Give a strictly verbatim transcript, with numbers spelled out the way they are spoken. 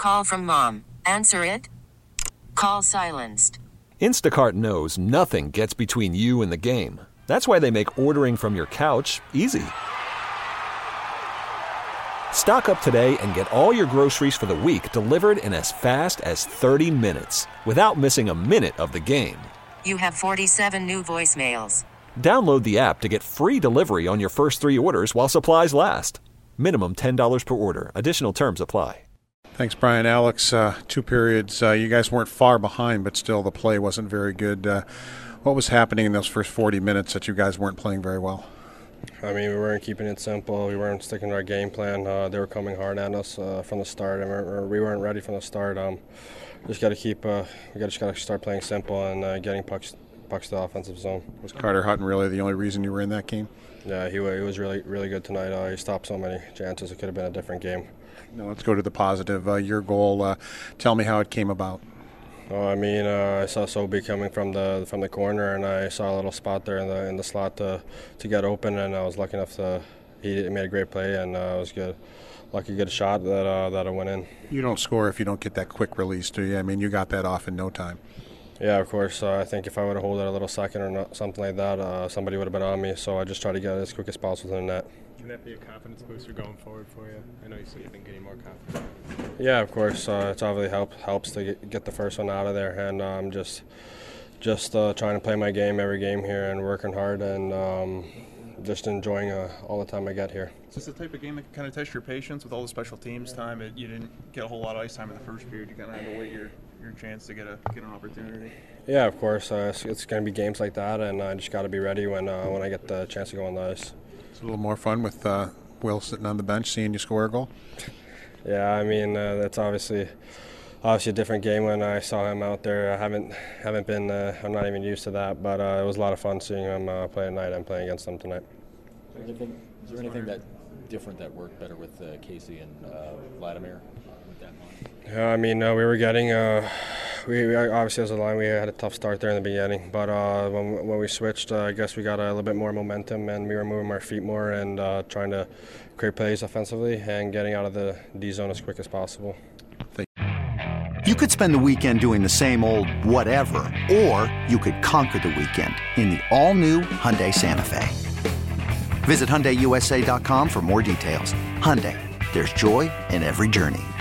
call from mom. Answer it. Call silenced. Instacart knows nothing gets between you and the game. That's why they make ordering from your couch easy. Stock up today and get all your groceries for the week delivered in as fast as thirty minutes without missing a minute of the game. You have forty-seven new voicemails. Download the app to get free delivery on your first three orders while supplies last. Minimum ten dollars per order. Additional terms apply. Thanks, Brian. Alex, uh, two periods. Uh, you guys weren't far behind, but still the play wasn't very good. Uh, what was happening in those first forty minutes that you guys weren't playing very well? I mean, we weren't keeping it simple. We weren't sticking to our game plan. Uh, they were coming hard at us uh, from the start, and we, we weren't ready from the start. Um, just got to keep. Uh, we got just got to start playing simple and uh, getting pucks pucks to the offensive zone. Was Carter Hutton really the only reason you were in that game? Yeah, he, he was really really good tonight. Uh, he stopped so many chances. It could have been a different game. Now let's go to the positive. Uh, your goal. Uh, tell me how it came about. Oh, I mean, uh, I saw Sobey coming from the from the corner, and I saw a little spot there in the in the slot to to get open, and I was lucky enough to. He made a great play, and uh, it was good. Lucky to get a shot that uh, that I went in. You don't score if you don't get that quick release, do you? I mean, you got that off in no time. Yeah, of course. Uh, I think if I would have held it a little second or not, something like that, uh, somebody would have been on me. So I just tried to get it as quick as possible to the net. Can that be a confidence booster going forward for you? I know you said you've been getting more confident. Yeah, of course. Uh, it's obviously help, helps to get, get the first one out of there, and I'm um, just just uh, trying to play my game every game here and working hard and um, just enjoying uh, all the time I get here. Is this the type of game that can kind of test your patience with all the special teams time? It, you didn't get a whole lot of ice time in the first period. You kind of had to wait your, your chance to get a get an opportunity. Yeah, of course. Uh, it's it's going to be games like that, and I just got to be ready when uh, when I get the chance to go on the ice. It's a little more fun with uh, Will sitting on the bench, seeing you score a goal. Yeah, I mean uh, that's obviously obviously a different game when I saw him out there. I haven't haven't been. Uh, I'm not even used to that, but uh, it was a lot of fun seeing him uh, play tonight. I'm playing against him tonight. Is there anything, is there anything that different that worked better with uh, Casey and uh, Vladimir with that line? Yeah, I mean uh, we were getting. Uh, we, we obviously as a line we had a tough start there in the beginning, but uh, when when we switched, uh, I guess we got a little bit more momentum and we were moving our feet more and uh, trying to create plays offensively and getting out of the D zone as quick as possible. You could spend the weekend doing the same old whatever, or you could conquer the weekend in the all-new Hyundai Santa Fe. Visit Hyundai U S A dot com for more details. Hyundai, there's joy in every journey.